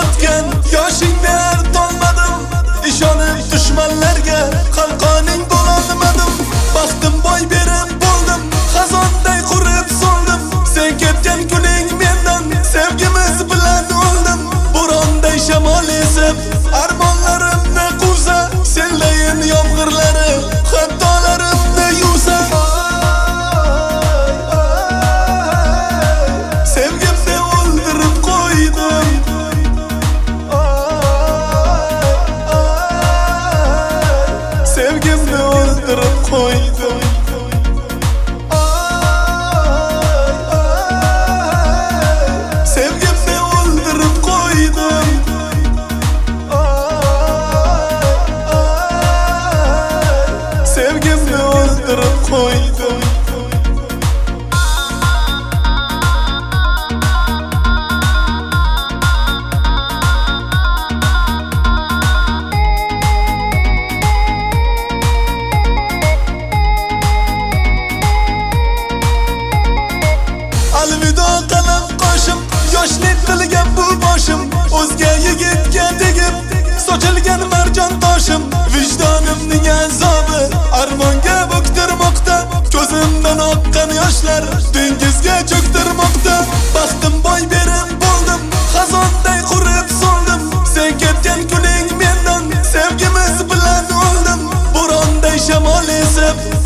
o'tgan yoshingda artolmadim, ishonib dushmanlarga qalqoning bo'lolmadim. Baxtim boy berib bo'ldim, xazonday qurib so'ldim. Sen ketgan kuning mendan sevgimiz bilan o'ldim. Bo'ronday shamol esib armonlarimni quvsa, senlayin yomg'irlari xatolarimni yuvsa. Sevgimni o'ldirib qo'ydim. Sevgimni o'ldirib qo'ydim. Sevgimni o'ldirib qo'ydim. Sevgimni o'ldirib qo'ydim. Alvido qalam qoshim, yoshlik qilgan bu boshim, o'zga yigitga tegib sochilgan marjon toshim. Vijdonimning azobi armonga bo'ktirmoqda, ko'zimdan oqqan yoshlar dengizga cho'ktirmoqda. Baxtim boy berib bo'ldim, xazonday qurib so'ldim. Sen ketgan kuning mendan sevgimiz bilan o'ldim. Bo'ronday shamol esib